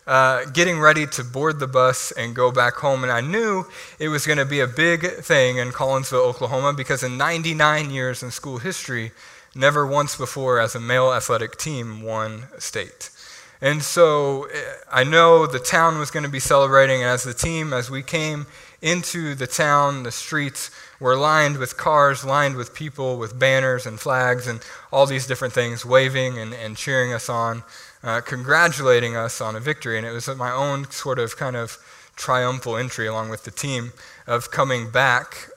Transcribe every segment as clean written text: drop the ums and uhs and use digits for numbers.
getting ready to board the bus and go back home. And I knew it was going to be a big thing in Collinsville, Oklahoma, because in 99 years in school history, never once before as a male athletic team won a state. And so I know the town was going to be celebrating, and as we came into the town, the streets were lined with cars, lined with people with banners and flags and all these different things, waving and cheering us on, congratulating us on a victory. And it was my own sort of kind of triumphal entry along with the team of coming back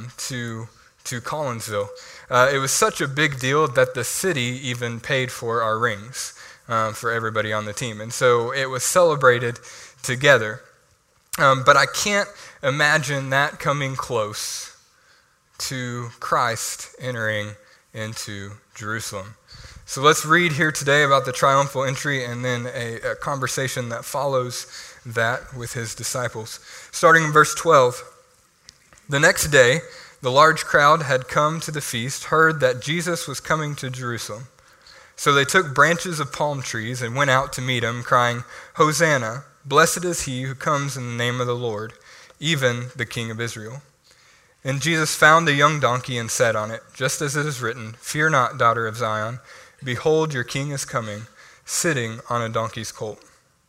to Collinsville. It was such a big deal that the city even paid for our rings for everybody on the team. And so it was celebrated together. But I can't imagine that coming close to Christ entering into Jerusalem. So let's read here today about the triumphal entry and then a conversation that follows that with his disciples. Starting in verse 12. The next day, the large crowd had come to the feast, heard that Jesus was coming to Jerusalem. So they took branches of palm trees and went out to meet him, crying, "Hosanna! Blessed is he who comes in the name of the Lord, even the King of Israel." And Jesus found a young donkey and sat on it, just as it is written, "Fear not, daughter of Zion. Behold, your king is coming, sitting on a donkey's colt."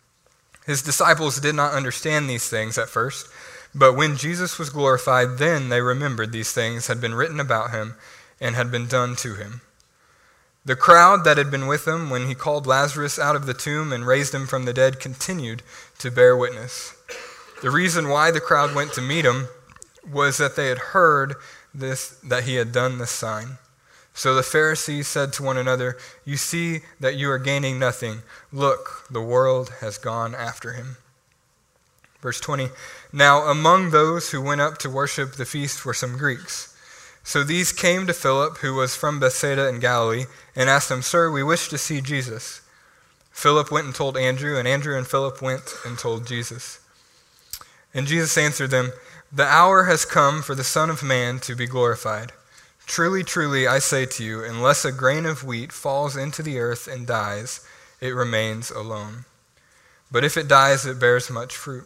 His disciples did not understand these things at first, but when Jesus was glorified, then they remembered these things had been written about him and had been done to him. The crowd that had been with him when he called Lazarus out of the tomb and raised him from the dead continued to bear witness. The reason why the crowd went to meet him was that they had heard that he had done this sign. So the Pharisees said to one another, "You see that you are gaining nothing. Look, the world has gone after him." Verse 20, Now among those who went up to worship the feast were some Greeks. So these came to Philip, who was from Bethsaida in Galilee, and asked him, "Sir, we wish to see Jesus." Philip went and told Andrew, and Andrew and Philip went and told Jesus. And Jesus answered them, "The hour has come for the Son of Man to be glorified. Truly, truly, I say to you, unless a grain of wheat falls into the earth and dies, it remains alone. But if it dies, it bears much fruit.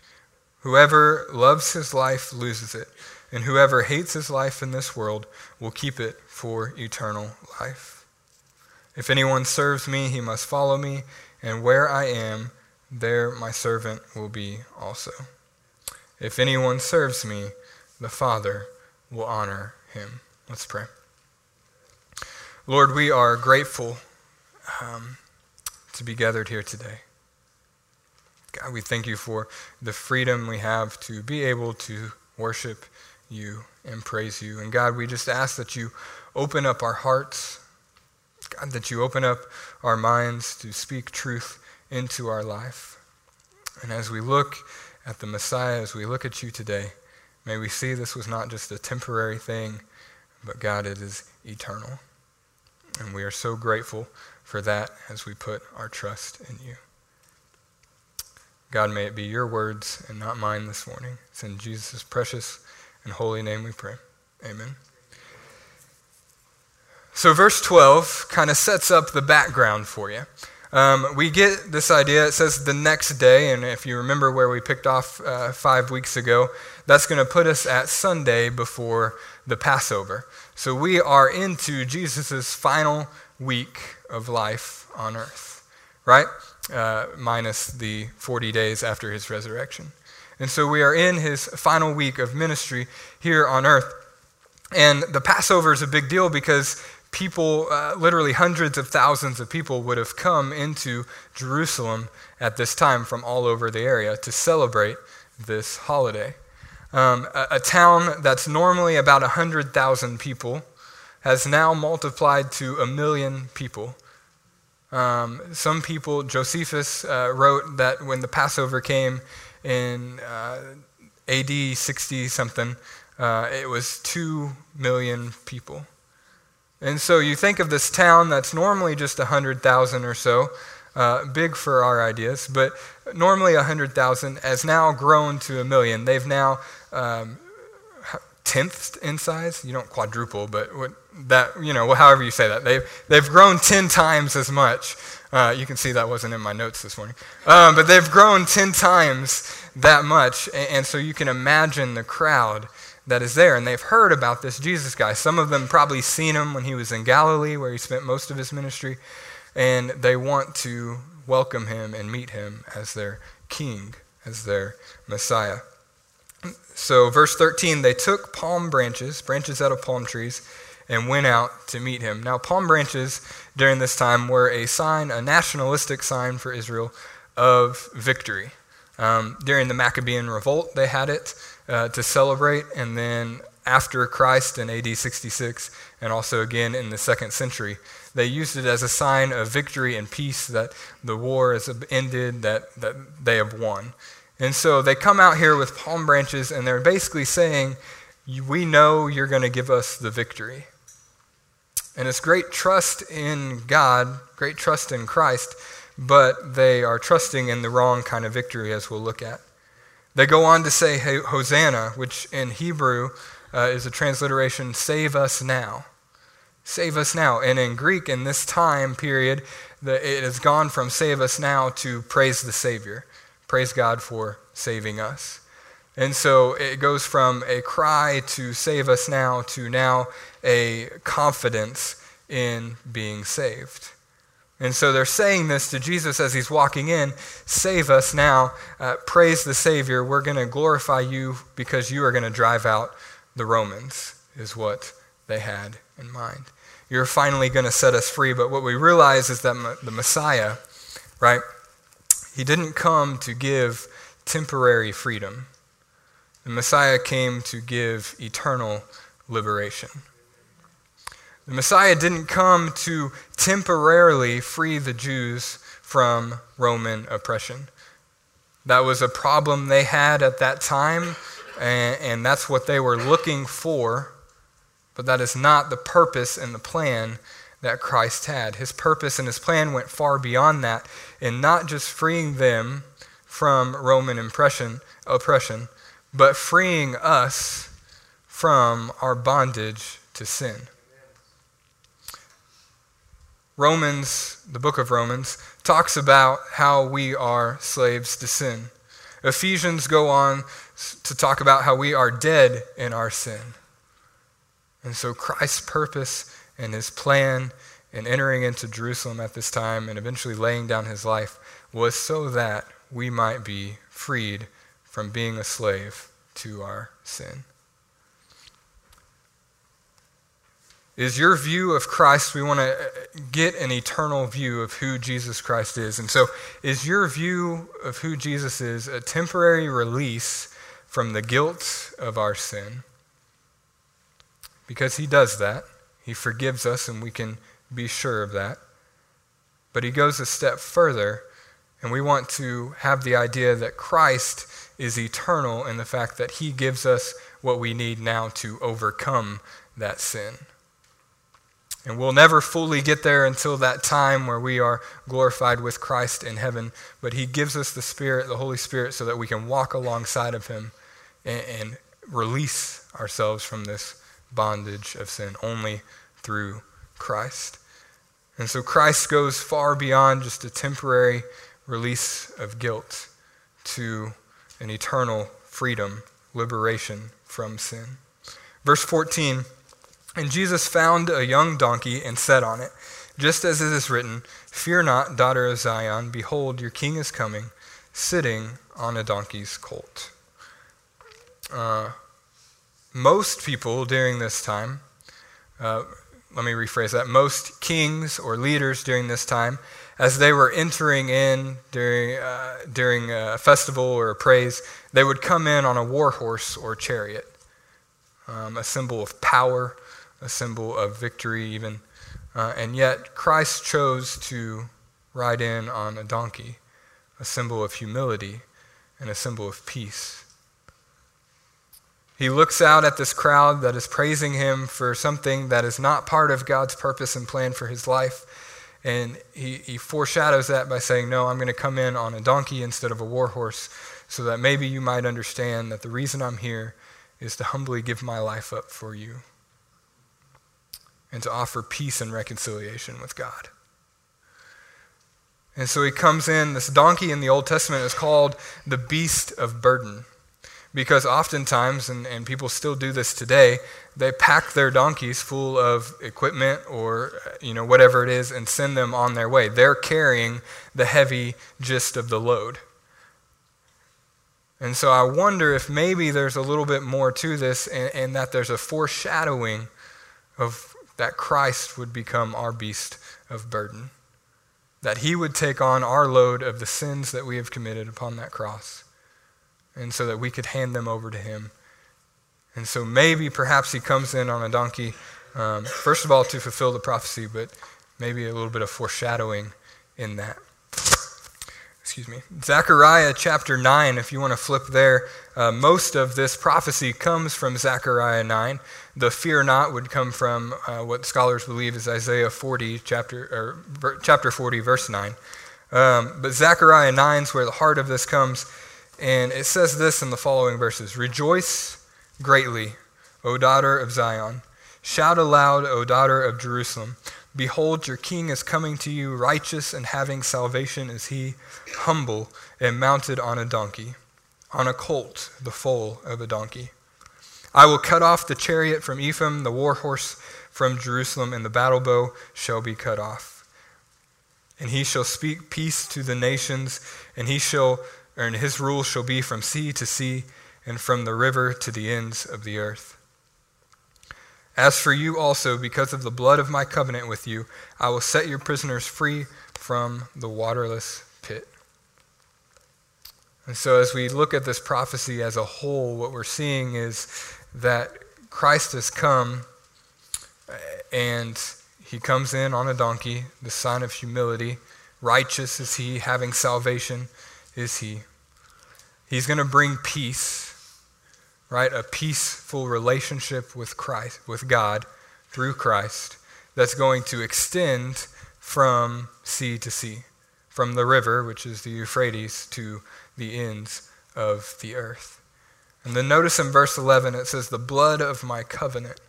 Whoever loves his life loses it, and whoever hates his life in this world will keep it for eternal life. If anyone serves me, he must follow me, and where I am, there my servant will be also. If anyone serves me, the Father will honor him." Let's pray. Lord, we are grateful to be gathered here today. God, we thank you for the freedom we have to be able to worship you and praise you. And God, we just ask that you open up our hearts, God, that you open up our minds to speak truth into our life. And as we look at the Messiah, as we look at you today, may we see this was not just a temporary thing, but God, it is eternal. And we are so grateful for that as we put our trust in you. God, may it be your words and not mine this morning. It's in Jesus' precious and holy name we pray. Amen. So verse 12 kind of sets up the background for you. We get this idea. It says the next day, and if you remember where we picked off 5 weeks ago, that's going to put us at Sunday before the Passover. So we are into Jesus' final week of life on earth, right? Minus the 40 days after his resurrection. And so we are in his final week of ministry here on earth. And the Passover is a big deal because people, literally hundreds of thousands of people would have come into Jerusalem at this time from all over the area to celebrate this holiday. A town that's normally about 100,000 people has now multiplied to 1 million people. Some people, Josephus wrote that when the Passover came in AD 60-something, it was 2 million people. And so you think of this town that's normally just 100,000 or so, big for our ideas, but normally 100,000 has now grown to 1 million. They've now tenth in size. You don't quadruple, but however you say that. They've grown 10 times as much. You can see that wasn't in my notes this morning. But they've grown 10 times that much. And so you can imagine the crowd that is there. And they've heard about this Jesus guy. Some of them probably seen him when he was in Galilee, where he spent most of his ministry. And they want to welcome him and meet him as their king, as their Messiah. So verse 13, they took palm branches out of palm trees, and went out to meet him. Now, palm branches during this time were a sign, a nationalistic sign for Israel of victory. During the Maccabean revolt, they had it to celebrate, and then after Christ in AD 66, and also again in the 2nd century, they used it as a sign of victory and peace, that the war has ended, that they have won. And so they come out here with palm branches, and they're basically saying, we know you're going to give us the victory. And it's great trust in God, great trust in Christ, but they are trusting in the wrong kind of victory, as we'll look at. They go on to say, hey, Hosanna, which in Hebrew is a transliteration, save us now. Save us now. And in Greek, in this time period, it has gone from save us now to praise the Savior. Praise God for saving us. And so it goes from a cry to save us now to now a confidence in being saved. And so they're saying this to Jesus as he's walking in, save us now, praise the Savior, we're going to glorify you because you are going to drive out the Romans, is what they had in mind. You're finally going to set us free, but what we realize is that the Messiah, right, he didn't come to give temporary freedom. The Messiah came to give eternal liberation. The Messiah didn't come to temporarily free the Jews from Roman oppression. That was a problem they had at that time, and that's what they were looking for, but that is not the purpose and the plan that Christ had. His purpose and his plan went far beyond that, in not just freeing them from Roman oppression, but freeing us from our bondage to sin. Romans, the book of Romans, talks about how we are slaves to sin. Ephesians go on to talk about how we are dead in our sin. And so Christ's purpose and his plan in entering into Jerusalem at this time and eventually laying down his life was so that we might be freed from being a slave to our sin. Is your view of Christ, we want to get an eternal view of who Jesus Christ is. And so is your view of who Jesus is a temporary release from the guilt of our sin? Because he does that. He forgives us, and we can be sure of that. But he goes a step further, and we want to have the idea that Christ is eternal in the fact that he gives us what we need now to overcome that sin. And we'll never fully get there until that time where we are glorified with Christ in heaven. But he gives us the Spirit, the Holy Spirit, so that we can walk alongside of him and release ourselves from this bondage of sin only through Christ. And so Christ goes far beyond just a temporary release of guilt to an eternal freedom, liberation from sin. Verse 14, and Jesus found a young donkey and sat on it, just as it is written, fear not, daughter of Zion, behold, your king is coming, sitting on a donkey's colt. Most people during this time, let me rephrase that, most kings or leaders during this time, as they were entering in during a festival or a praise, they would come in on a war horse or chariot, a symbol of power, a symbol of victory even. And yet Christ chose to ride in on a donkey, a symbol of humility and a symbol of peace. He looks out at this crowd that is praising him for something that is not part of God's purpose and plan for his life. And he foreshadows that by saying, no, I'm going to come in on a donkey instead of a war horse, so that maybe you might understand that the reason I'm here is to humbly give my life up for you and to offer peace and reconciliation with God. And so he comes in. This donkey in the Old Testament is called the beast of burden because oftentimes, and people still do this today, they pack their donkeys full of equipment or whatever it is and send them on their way. They're carrying the heavy gist of the load. And so I wonder if maybe there's a little bit more to this and that there's a foreshadowing of that Christ would become our beast of burden, that he would take on our load of the sins that we have committed upon that cross, and so that we could hand them over to him. And so maybe perhaps he comes in on a donkey, first of all to fulfill the prophecy, but maybe a little bit of foreshadowing in that. Zechariah chapter 9, if you want to flip there, most of this prophecy comes from Zechariah 9. The fear not would come from what scholars believe is Isaiah 40, chapter 40, verse 9. But Zechariah 9 is where the heart of this comes, and it says this in the following verses: Rejoice greatly, O daughter of Zion. Shout aloud, O daughter of Jerusalem. Behold, your king is coming to you, righteous and having salvation is he, humble and mounted on a donkey, on a colt, the foal of a donkey. I will cut off the chariot from Ephraim, the war horse from Jerusalem, and the battle bow shall be cut off. And he shall speak peace to the nations, and his rule shall be from sea to sea, and from the river to the ends of the earth. As for you also, because of the blood of my covenant with you, I will set your prisoners free from the waterless pit. And so as we look at this prophecy as a whole, what we're seeing is that Christ has come, and he comes in on a donkey, the sign of humility. Righteous is he, having salvation is he. He's going to bring peace. Right, a peaceful relationship with Christ, with God, through Christ, that's going to extend from sea to sea, from the river, which is the Euphrates, to the ends of the earth. And then notice in verse 11, it says, the blood of my covenant.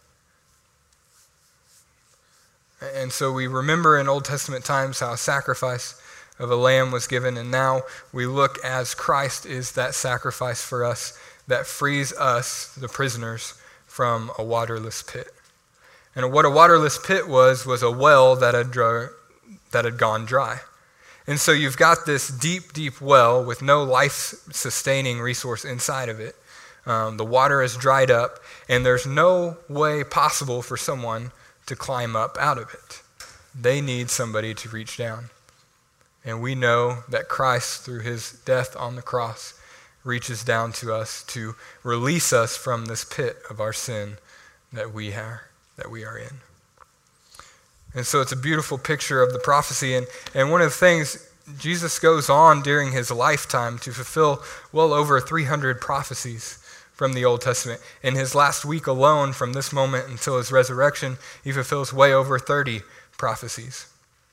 And so we remember in Old Testament times how a sacrifice of a lamb was given, and now we look as Christ is that sacrifice for us that frees us, the prisoners, from a waterless pit. And what a waterless pit was a well that had gone dry. And so you've got this deep, deep well with no life-sustaining resource inside of it. The water is dried up, and there's no way possible for someone to climb up out of it. They need somebody to reach down. And we know that Christ, through his death on the cross, reaches down to us to release us from this pit of our sin that we are in. And so it's a beautiful picture of the prophecy. And one of the things, Jesus goes on during his lifetime to fulfill well over 300 prophecies from the Old Testament. In his last week alone, from this moment until his resurrection, he fulfills way over 30 prophecies.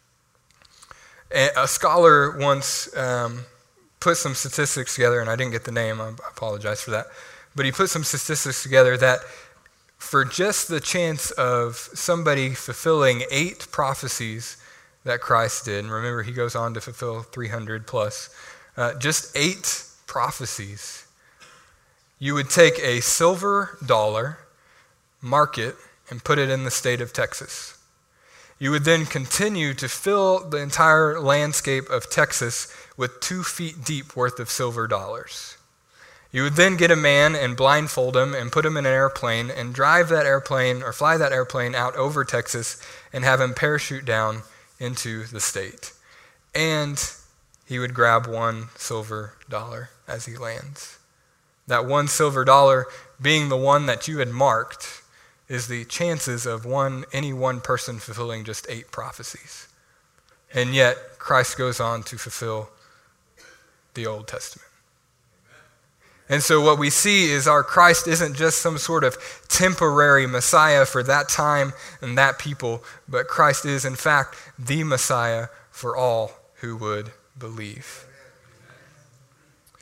A scholar once put some statistics together, and I didn't get the name, I apologize for that, but he put some statistics together that for just the chance of somebody fulfilling 8 prophecies that Christ did, and remember he goes on to fulfill 300 plus, just 8 prophecies, you would take a silver dollar, mark it, and put it in the state of Texas. You would then continue to fill the entire landscape of Texas with 2 feet deep worth of silver dollars. You would then get a man and blindfold him and put him in an airplane and drive that airplane or fly that airplane out over Texas and have him parachute down into the state. And he would grab 1 silver dollar as he lands. That 1 silver dollar being the one that you had marked is the chances of any one person fulfilling just 8 prophecies. And yet, Christ goes on to fulfill the Old Testament. And so what we see is our Christ isn't just some sort of temporary Messiah for that time and that people, but Christ is, in fact, the Messiah for all who would believe.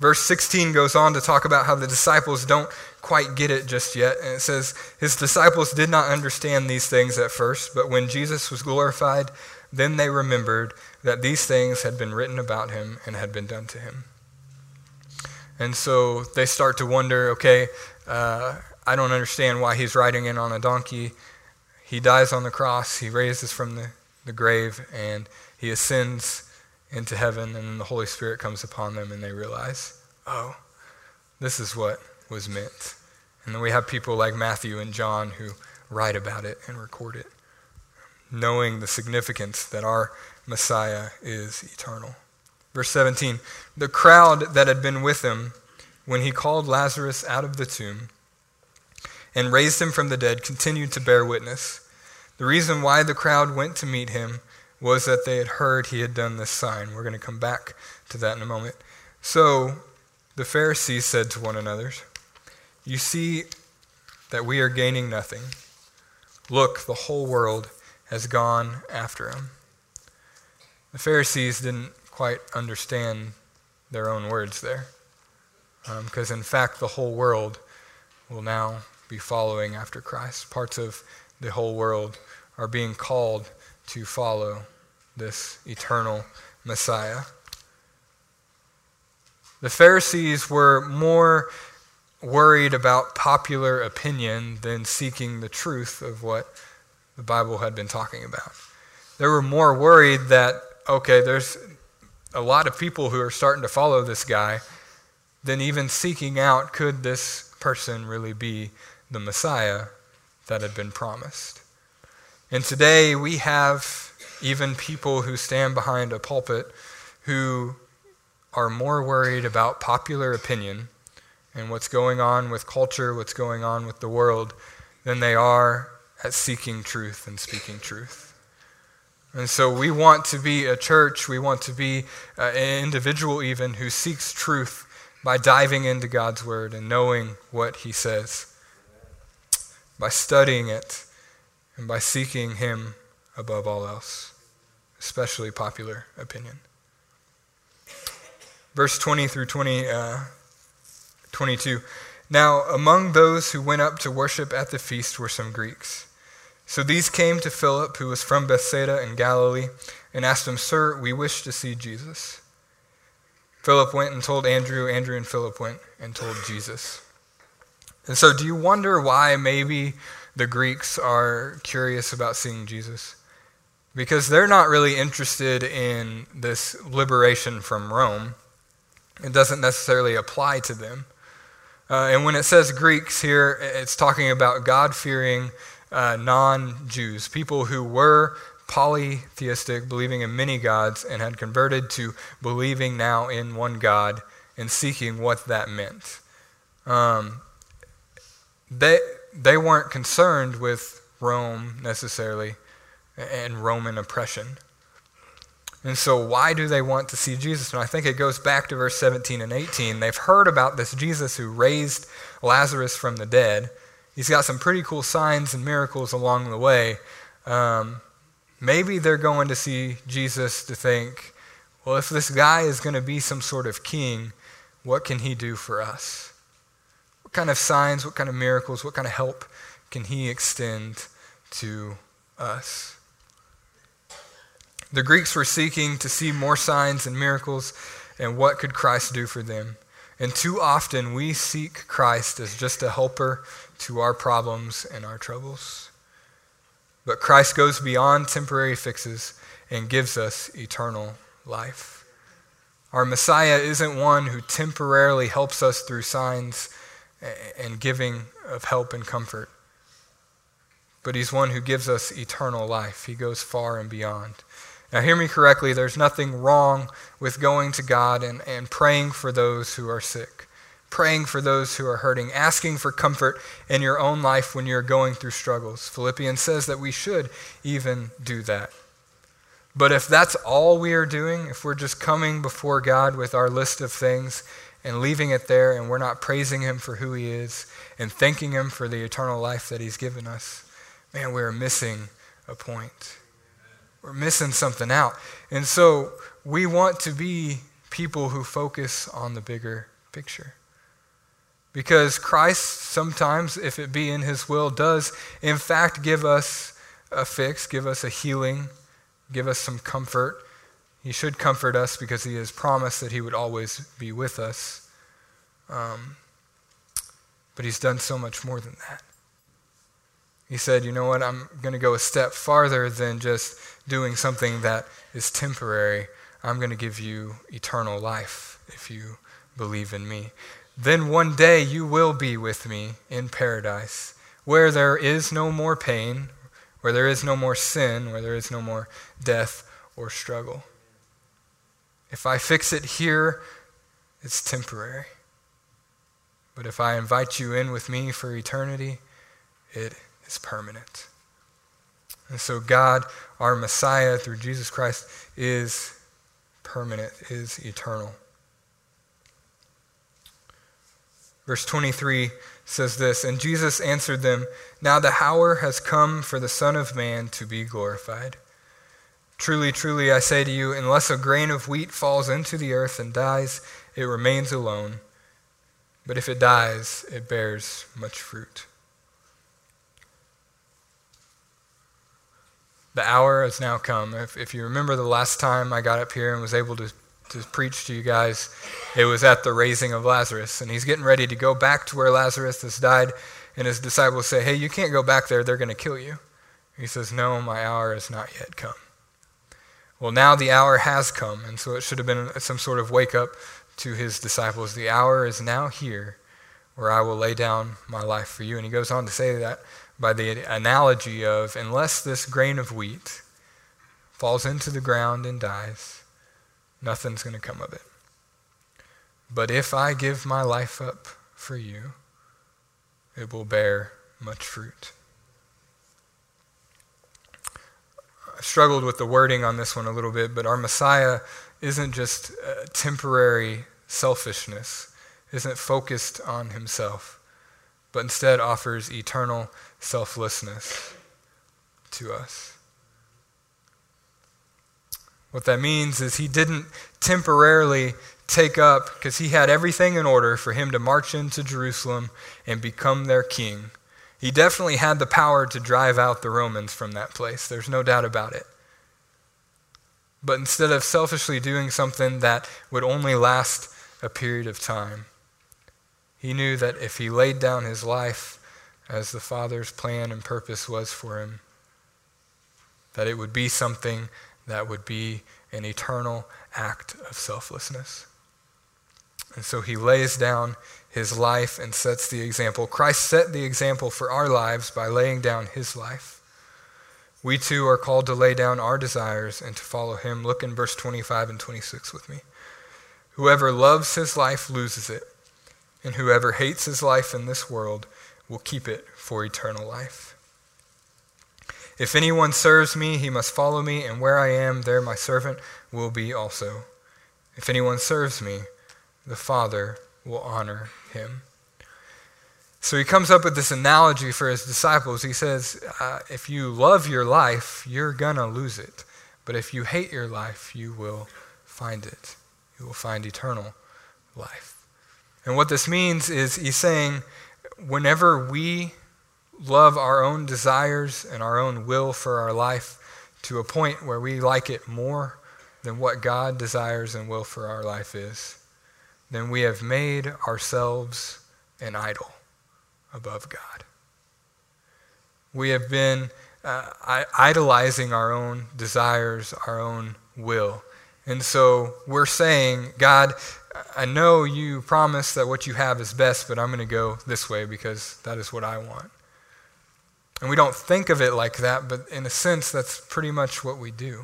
Verse 16 goes on to talk about how the disciples don't quite get it just yet. And it says, his disciples did not understand these things at first, but when Jesus was glorified, then they remembered that these things had been written about him and had been done to him. And so they start to wonder, okay, I don't understand why he's riding in on a donkey. He dies on the cross, he raises from the grave, and he ascends into heaven, and then the Holy Spirit comes upon them, and they realize, oh, this is what was meant. And then we have people like Matthew and John who write about it and record it, knowing the significance that our Messiah is eternal. Verse 17, the crowd that had been with him when he called Lazarus out of the tomb and raised him from the dead continued to bear witness. The reason why the crowd went to meet him was that they had heard he had done this sign. We're going to come back to that in a moment. So the Pharisees said to one another, you see that we are gaining nothing. Look, the whole world has gone after him. The Pharisees didn't quite understand their own words there, because in fact the whole world will now be following after Christ. Parts of the whole world are being called to follow this eternal Messiah. The Pharisees were more worried about popular opinion than seeking the truth of what the Bible had been talking about. They were more worried that, okay, there's a lot of people who are starting to follow this guy, than even seeking out, could this person really be the Messiah that had been promised? And today we have even people who stand behind a pulpit who are more worried about popular opinion and what's going on with culture, what's going on with the world, than they are at seeking truth and speaking truth. And so we want to be a church, we want to be an individual even who seeks truth by diving into God's word and knowing what he says, by studying it and by seeking him above all else, especially popular opinion. Verse 20 through 22. Now, among those who went up to worship at the feast were some Greeks. So these came to Philip, who was from Bethsaida in Galilee, and asked him, Sir, we wish to see Jesus. Philip went and told Andrew. Andrew and Philip went and told Jesus. And so do you wonder why maybe the Greeks are curious about seeing Jesus? Because they're not really interested in this liberation from Rome. It doesn't necessarily apply to them. And when it says Greeks here, it's talking about God-fearing non-Jews, people who were polytheistic, believing in many gods, and had converted to believing now in one God and seeking what that meant. They weren't concerned with Rome necessarily and Roman oppression. And so why do they want to see Jesus? And I think it goes back to verse 17 and 18. They've heard about this Jesus who raised Lazarus from the dead. He's got some pretty cool signs and miracles along the way. Maybe they're going to see Jesus to think, well, if this guy is going to be some sort of king, what can he do for us? What kind of signs, what kind of miracles, what kind of help can he extend to us? The Greeks were seeking to see more signs and miracles, and what could Christ do for them? And too often we seek Christ as just a helper to our problems and our troubles. But Christ goes beyond temporary fixes and gives us eternal life. Our Messiah isn't one who temporarily helps us through signs and giving of help and comfort, but he's one who gives us eternal life. He goes far and beyond. Now hear me correctly, there's nothing wrong with going to God and praying for those who are sick, praying for those who are hurting, asking for comfort in your own life when you're going through struggles. Philippians says that we should even do that. But if that's all we are doing, if we're just coming before God with our list of things and leaving it there, and we're not praising him for who he is and thanking him for the eternal life that he's given us, man, we're missing a point. We're missing something out. And so we want to be people who focus on the bigger picture. Because Christ sometimes, if it be in his will, does in fact give us a fix, give us a healing, give us some comfort. He should comfort us because he has promised that he would always be with us. But he's done so much more than that. He said, you know what, I'm going to go a step farther than just doing something that is temporary. I'm going to give you eternal life if you believe in me. Then one day you will be with me in paradise, where there is no more pain, where there is no more sin, where there is no more death or struggle. If I fix it here, it's temporary. But if I invite you in with me for eternity, it is permanent. And so God, our Messiah through Jesus Christ, is permanent, is eternal. Verse 23 says this, and Jesus answered them, now the hour has come for the Son of Man to be glorified. Truly, truly, I say to you, unless a grain of wheat falls into the earth and dies, it remains alone. But if it dies, it bears much fruit. The hour has now come. If you remember the last time I got up here and was able to preach to you guys, it was at the raising of Lazarus. And he's getting ready to go back to where Lazarus has died. And his disciples say, hey, you can't go back there. They're going to kill you. He says, no, my hour has not yet come. Well, now the hour has come. And so it should have been some sort of wake up to his disciples. The hour is now here where I will lay down my life for you. And he goes on to say that by the analogy of, unless this grain of wheat falls into the ground and dies, nothing's going to come of it. But if I give my life up for you, it will bear much fruit. I struggled with the wording on this one a little bit, but our Messiah isn't just temporary selfishness, isn't focused on himself, but instead offers eternal selflessness to us. What that means is he didn't temporarily take up, because he had everything in order for him to march into Jerusalem and become their king. He definitely had the power to drive out the Romans from that place. There's no doubt about it. But instead of selfishly doing something that would only last a period of time, he knew that if he laid down his life as the Father's plan and purpose was for him, that it would be something that would be an eternal act of selflessness. And so he lays down his life and sets the example. Christ set the example for our lives by laying down his life. We too are called to lay down our desires and to follow him. Look in verse 25 and 26 with me. Whoever loves his life loses it, and whoever hates his life in this world will keep it for eternal life. If anyone serves me, he must follow me, and where I am, there my servant will be also. If anyone serves me, the Father will honor him. So he comes up with this analogy for his disciples. He says, if you love your life, you're going to lose it. But if you hate your life, you will find it. You will find eternal life. And what this means is he's saying, whenever we love our own desires and our own will for our life to a point where we like it more than what God desires and will for our life is, then we have made ourselves an idol above God. We have been idolizing our own desires, our own will. And so we're saying, God, I know you promised that what you have is best, but I'm going to go this way because that is what I want. And we don't think of it like that, but in a sense, that's pretty much what we do.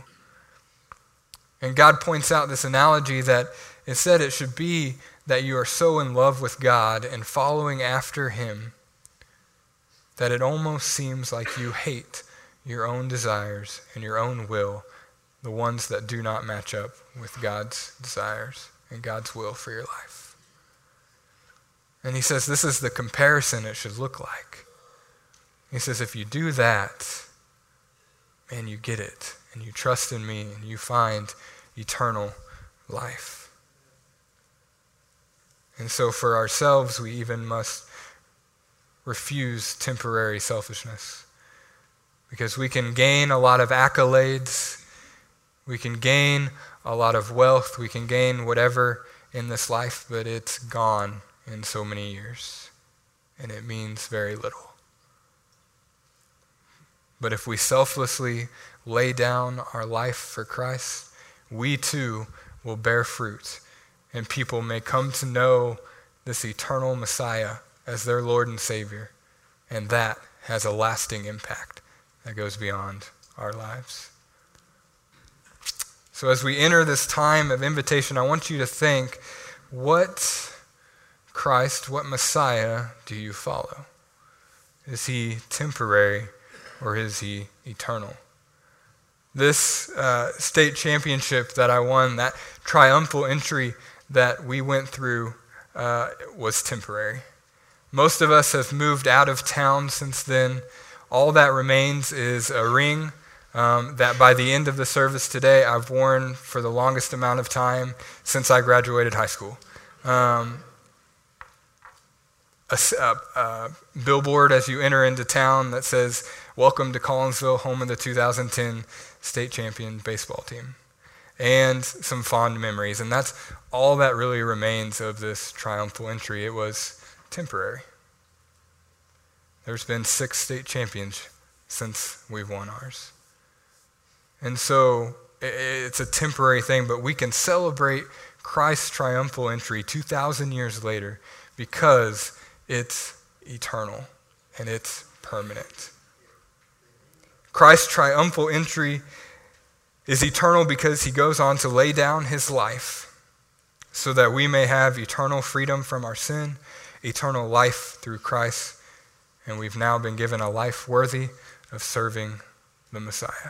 And God points out this analogy that instead it should be that you are so in love with God and following after him that it almost seems like you hate your own desires and your own will, the ones that do not match up with God's desires and God's will for your life. And he says this is the comparison it should look like. He says if you do that, man, you get it, and you trust in me, and you find eternal life. And so for ourselves, we even must refuse temporary selfishness. Because we can gain a lot of accolades, we can gain a lot of wealth, we can gain whatever in this life, but it's gone in so many years, and it means very little. But if we selflessly lay down our life for Christ, we too will bear fruit, and people may come to know this eternal Messiah as their Lord and Savior, and that has a lasting impact that goes beyond our lives. So as we enter this time of invitation, I want you to think, what Christ, what Messiah do you follow? Is he temporary or is he eternal? This state championship that I won, that triumphal entry that we went through was temporary. Most of us have moved out of town since then. All that remains is a ring that by the end of the service today, I've worn for the longest amount of time since I graduated high school. A billboard as you enter into town that says, "Welcome to Collinsville, home of the 2010 state champion baseball team." And some fond memories. And that's all that really remains of this triumphal entry. It was temporary. There's been 6 state champions since we've won ours. And so it's a temporary thing, but we can celebrate Christ's triumphal entry 2,000 years later because it's eternal and it's permanent. Christ's triumphal entry is eternal because he goes on to lay down his life so that we may have eternal freedom from our sin, eternal life through Christ, and we've now been given a life worthy of serving the Messiah.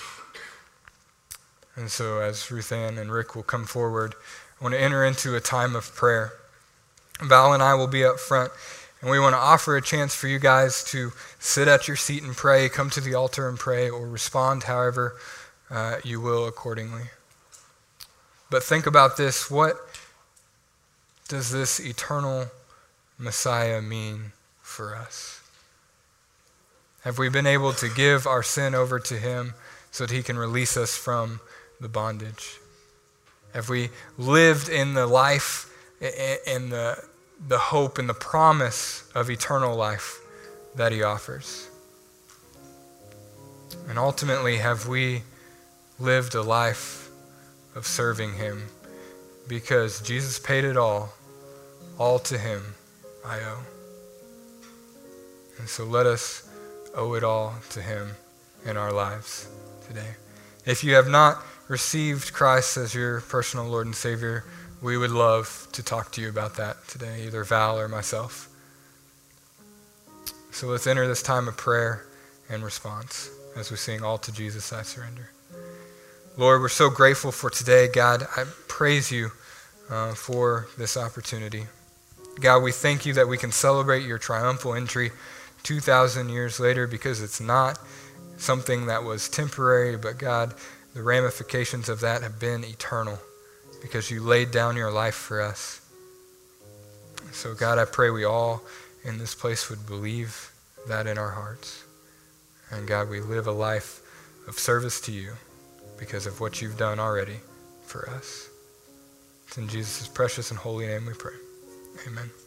And so as Ruth Ann and Rick will come forward, I want to enter into a time of prayer. Val and I will be up front, and we want to offer a chance for you guys to sit at your seat and pray, come to the altar and pray, or respond however you will accordingly. But think about this. What does this eternal Messiah mean for us? Have we been able to give our sin over to him so that he can release us from the bondage? Have we lived in the life and the hope and the promise of eternal life that he offers? And ultimately, have we lived a life of serving him? Because Jesus paid it all to him I owe. And so let us owe it all to him in our lives today. If you have not received Christ as your personal Lord and Savior, we would love to talk to you about that today, either Val or myself. So let's enter this time of prayer and response as we sing All to Jesus I Surrender. Lord, we're so grateful for today. God, I praise you for this opportunity. God, we thank you that we can celebrate your triumphal entry 2,000 years later because it's not something that was temporary, but God, the ramifications of that have been eternal because you laid down your life for us. So God, I pray we all in this place would believe that in our hearts. And God, we live a life of service to you because of what you've done already for us. It's in Jesus' precious and holy name we pray. Amen.